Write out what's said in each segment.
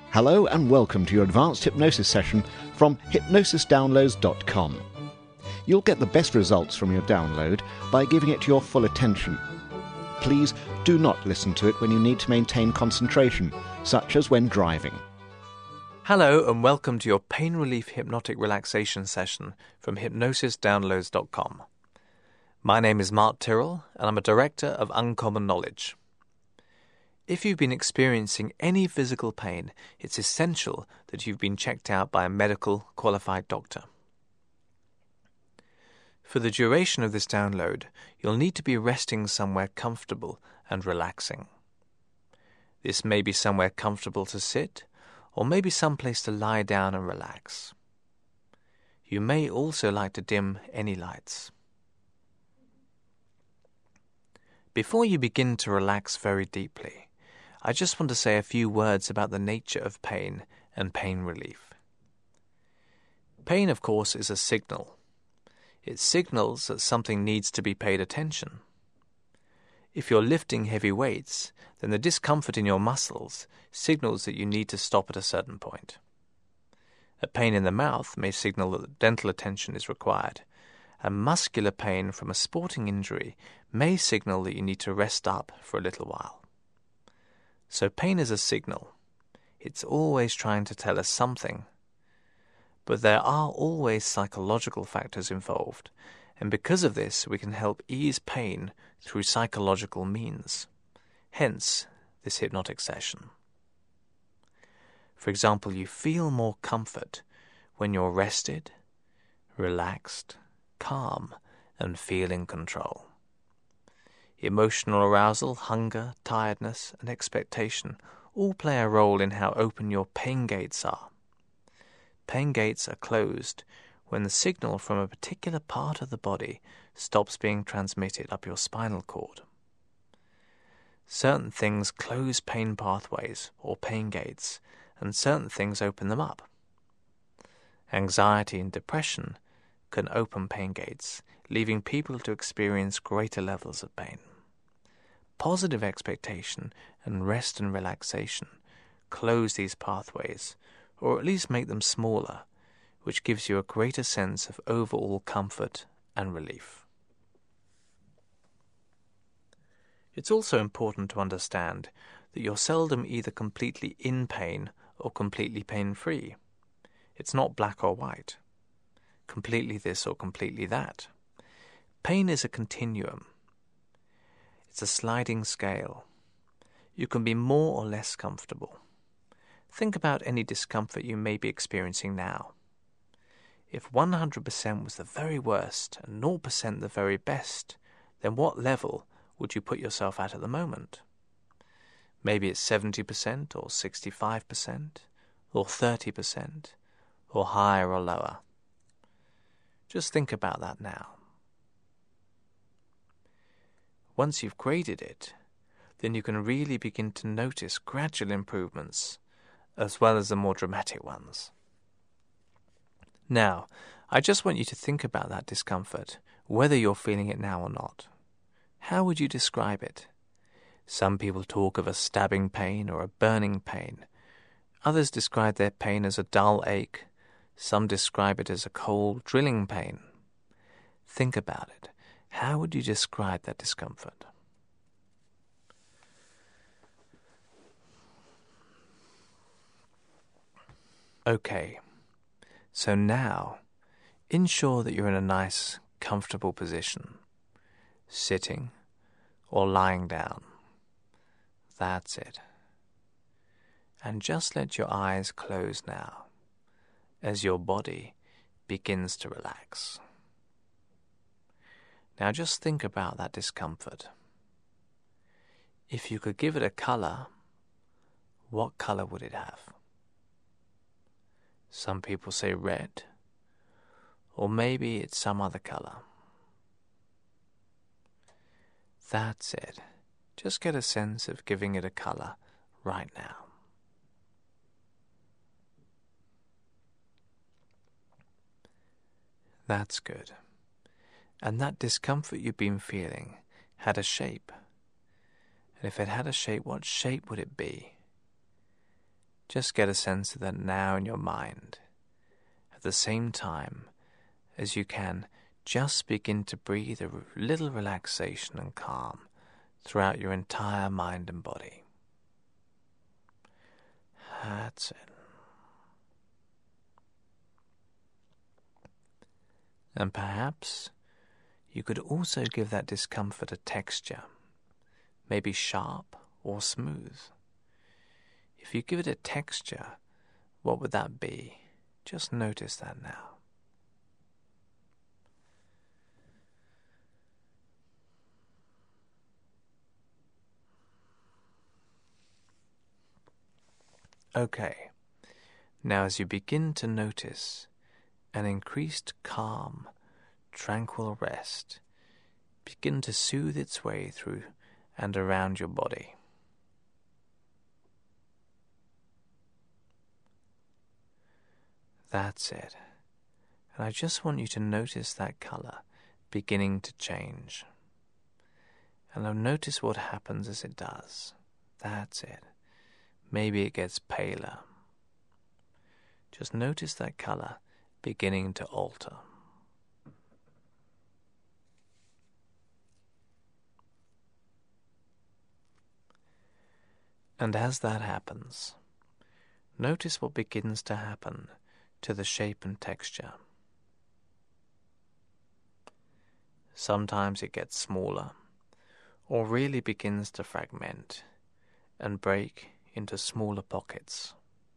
Hello and welcome to your advanced hypnosis session from hypnosisdownloads.com. You'll get the best results from your download by giving it your full attention. Please do not listen to it when you need to maintain concentration, such as when driving. Hello and welcome to your pain relief hypnotic relaxation session from hypnosisdownloads.com. My name is Mark Tyrrell and I'm a director of Uncommon Knowledge. If you've been experiencing any physical pain, it's essential that you've been checked out by a medical qualified doctor. For the duration of this download, you'll need to be resting somewhere comfortable and relaxing. This may be somewhere comfortable to sit, or maybe someplace to lie down and relax. You may also like to dim any lights. Before you begin to relax very deeply, I just want to say a few words about the nature of pain and pain relief. Pain, of course, is a signal. It signals that something needs to be paid attention. If you're lifting heavy weights, then the discomfort in your muscles signals that you need to stop at a certain point. A pain in the mouth may signal that dental attention is required, and muscular pain from a sporting injury may signal that you need to rest up for a little while. So pain is a signal. It's always trying to tell us something. But there are always psychological factors involved, and because of this we can help ease pain through psychological means. Hence, this hypnotic session. For example, you feel more comfort when you're rested, relaxed, calm, and feel in control. Emotional arousal, hunger, tiredness, and expectation all play a role in how open your pain gates are. Pain gates are closed when the signal from a particular part of the body stops being transmitted up your spinal cord. Certain things close pain pathways or pain gates, and certain things open them up. Anxiety and depression can open pain gates, leaving people to experience greater levels of pain. Positive expectation and rest and relaxation close these pathways, or at least make them smaller, which gives you a greater sense of overall comfort and relief. It's also important to understand that you're seldom either completely in pain or completely pain-free. It's not black or white, completely this or completely that. Pain is a continuum. It's a sliding scale. You can be more or less comfortable. Think about any discomfort you may be experiencing now. If 100% was the very worst and 0% the very best, then what level would you put yourself at the moment? Maybe it's 70% or 65% or 30% or higher or lower. Just think about that now. Once you've graded it, then you can really begin to notice gradual improvements, as well as the more dramatic ones. Now, I just want you to think about that discomfort, whether you're feeling it now or not. How would you describe it? Some people talk of a stabbing pain or a burning pain. Others describe their pain as a dull ache. Some describe it as a cold, drilling pain. Think about it. How would you describe that discomfort? Okay, so now ensure that you're in a nice, comfortable position, sitting or lying down. That's it. And just let your eyes close now as your body begins to relax. Now just think about that discomfort. If you could give it a color, what color would it have? Some people say red, or maybe it's some other color. That's it. Just get a sense of giving it a color right now. That's good. And that discomfort you've been feeling had a shape. And if it had a shape, what shape would it be? Just get a sense of that now in your mind. At the same time as you can, just begin to breathe a little relaxation and calm throughout your entire mind and body. That's it. And perhaps you could also give that discomfort a texture, maybe sharp or smooth. If you give it a texture, what would that be? Just notice that now. Okay, now as you begin to notice an increased calm, tranquil rest begin to soothe its way through and around your body. That's it. And I just want you to notice that color beginning to change. And I'll notice what happens as it does. That's it. Maybe it gets paler. Just notice that color beginning to alter. And as that happens, notice what begins to happen to the shape and texture. Sometimes it gets smaller, or really begins to fragment and break into smaller pockets.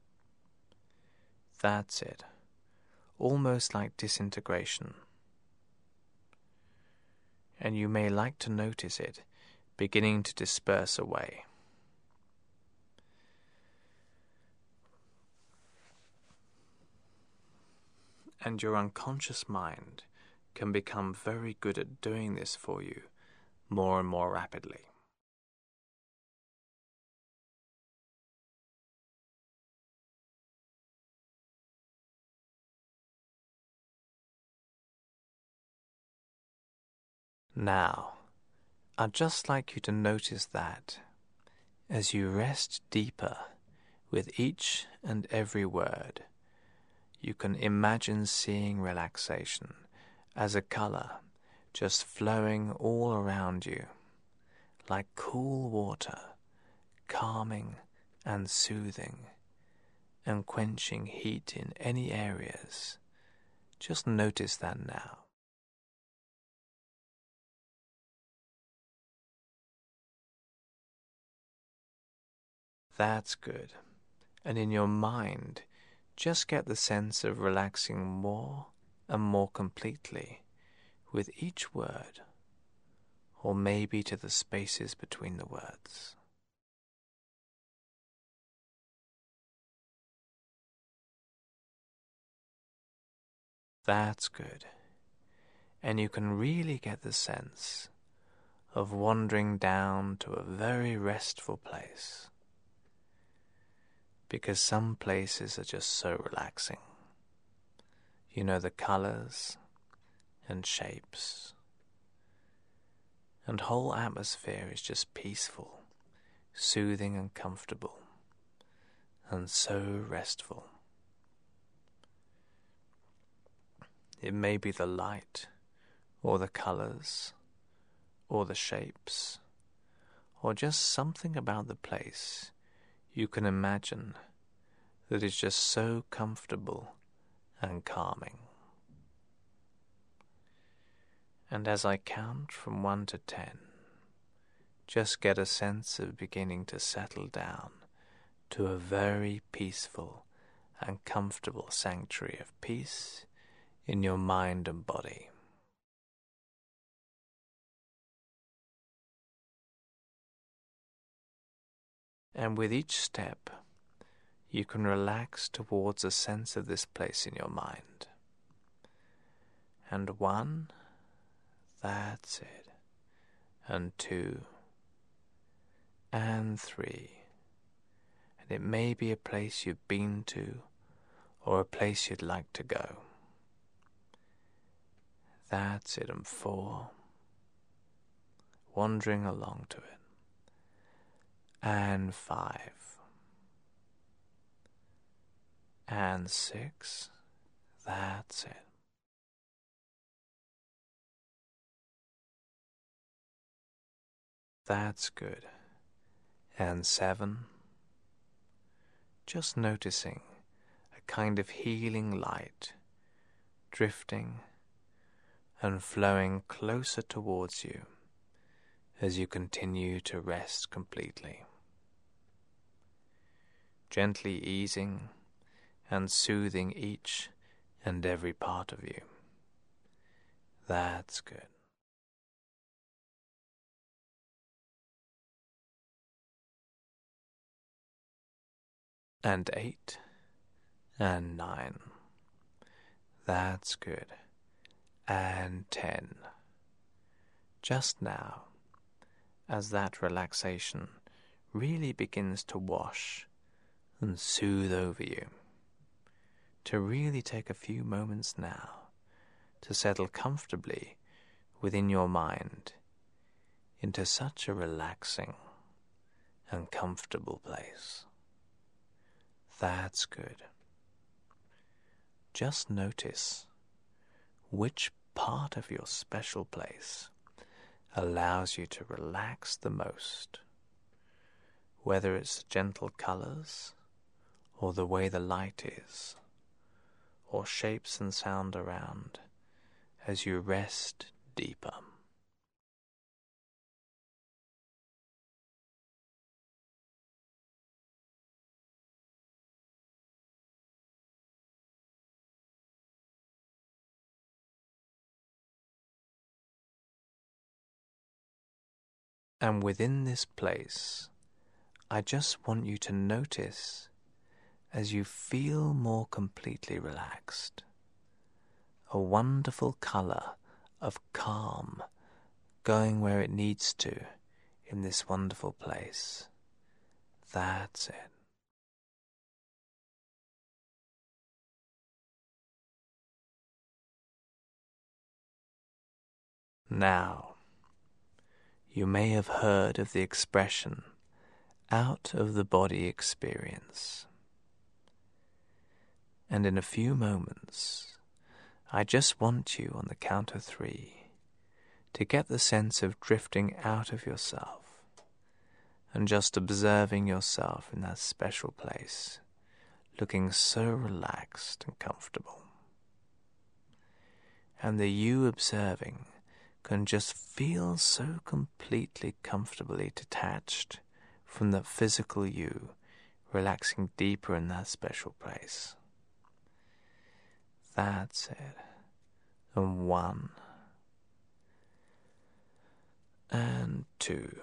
That's it, almost like disintegration. And you may like to notice it beginning to disperse away. And your unconscious mind can become very good at doing this for you more and more rapidly. Now, I'd just like you to notice that as you rest deeper with each and every word, you can imagine seeing relaxation as a color just flowing all around you, like cool water, calming and soothing, and quenching heat in any areas. Just notice that now. That's good. And in your mind, just get the sense of relaxing more and more completely with each word, or maybe to the spaces between the words. That's good. And you can really get the sense of wandering down to a very restful place, because some places are just so relaxing. You know, the colors and shapes, and whole atmosphere is just peaceful, soothing and comfortable, and so restful. It may be the light, or the colors, or the shapes, or just something about the place you can imagine that is just so comfortable and calming. And as I count from 1 to 10, just get a sense of beginning to settle down to a very peaceful and comfortable sanctuary of peace in your mind and body. And with each step, you can relax towards a sense of this place in your mind. And 1, that's it. And 2, and 3. And it may be a place you've been to, or a place you'd like to go. That's it. And 4, wandering along to it. And 5. and 6. That's it. That's good. And 7. Just noticing a kind of healing light drifting and flowing closer towards you as you continue to rest completely. Gently easing and soothing each and every part of you. That's good. And 8 and 9. That's good. And 10. Just now, as that relaxation really begins to wash and soothe over you, to really take a few moments now to settle comfortably within your mind into such a relaxing and comfortable place. That's good. Just notice which part of your special place allows you to relax the most, whether it's gentle colors or the way the light is, or shapes and sound around as you rest deeper. And within this place, I just want you to notice as you feel more completely relaxed, a wonderful color of calm going where it needs to in this wonderful place. That's it. Now, you may have heard of the expression out of the body experience. And in a few moments, I just want you on the count of 3 to get the sense of drifting out of yourself and just observing yourself in that special place, looking so relaxed and comfortable. And the you observing can just feel so completely comfortably detached from the physical you, relaxing deeper in that special place. That's it. And 1 and 2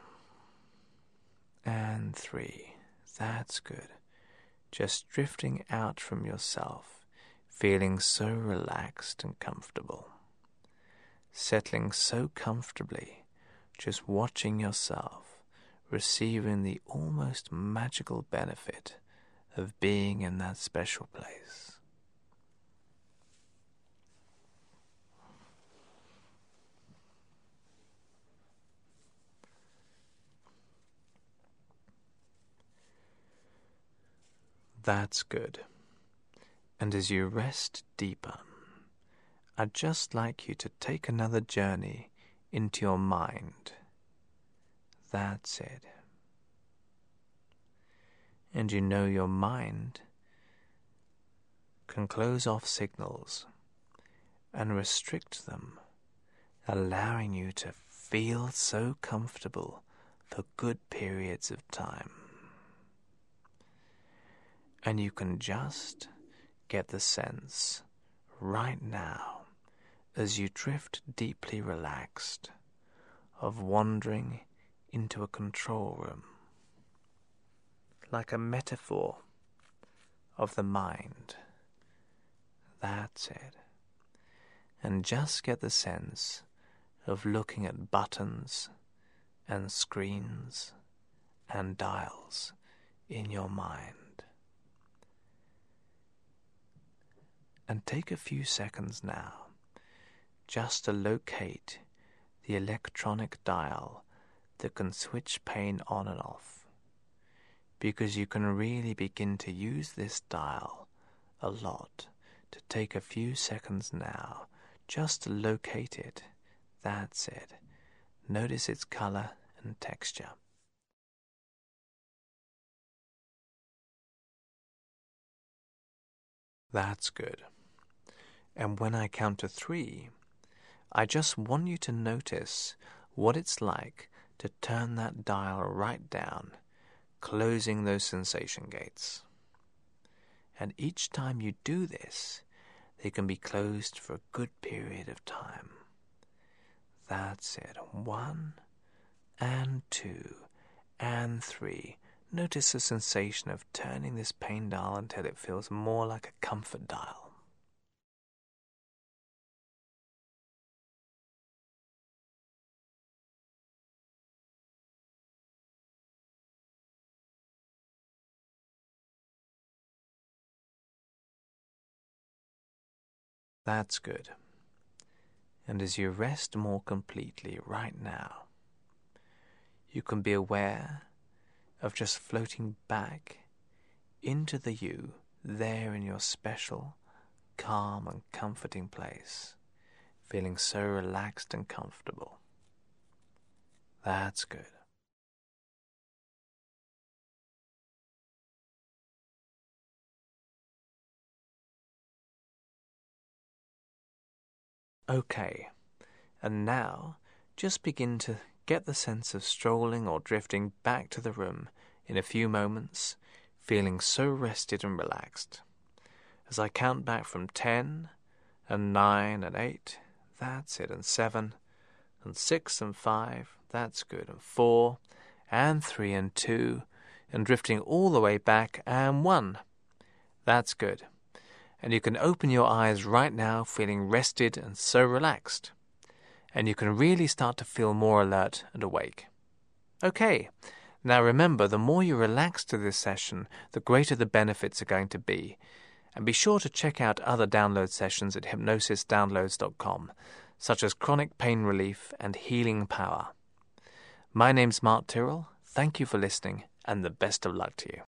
and 3. That's good. Just drifting out from yourself, feeling so relaxed and comfortable. Settling so comfortably, just watching yourself, receiving the almost magical benefit of being in that special place. That's good. And as you rest deeper, I'd just like you to take another journey into your mind. That's it. And you know your mind can close off signals and restrict them, allowing you to feel so comfortable for good periods of time. And you can just get the sense right now, as you drift deeply relaxed, of wandering into a control room, like a metaphor of the mind. That's it. And just get the sense of looking at buttons and screens and dials in your mind. And take a few seconds now just to locate the electronic dial that can switch pain on and off, because you can really begin to use this dial a lot to take a few seconds now just to locate it. That's it. Notice its color and texture. That's good. And when I count to 3, I just want you to notice what it's like to turn that dial right down, closing those sensation gates. And each time you do this, they can be closed for a good period of time. That's it. 1 and 2 and 3. Notice the sensation of turning this pain dial until it feels more like a comfort dial. That's good. And as you rest more completely right now, you can be aware of just floating back into the you there in your special, calm and comforting place, feeling so relaxed and comfortable. That's good. Okay, and now just begin to get the sense of strolling or drifting back to the room in a few moments, feeling so rested and relaxed. As I count back from 10 and 9 and 8, that's it, and 7 and 6 and 5, that's good, and 4 and 3 and 2, and drifting all the way back, and 1. That's good. And you can open your eyes right now feeling rested and so relaxed. And you can really start to feel more alert and awake. Okay, now remember, the more you relax to this session, the greater the benefits are going to be. And be sure to check out other download sessions at hypnosisdownloads.com, such as chronic pain relief and healing power. My name's Mark Tyrrell. Thank you for listening, and the best of luck to you.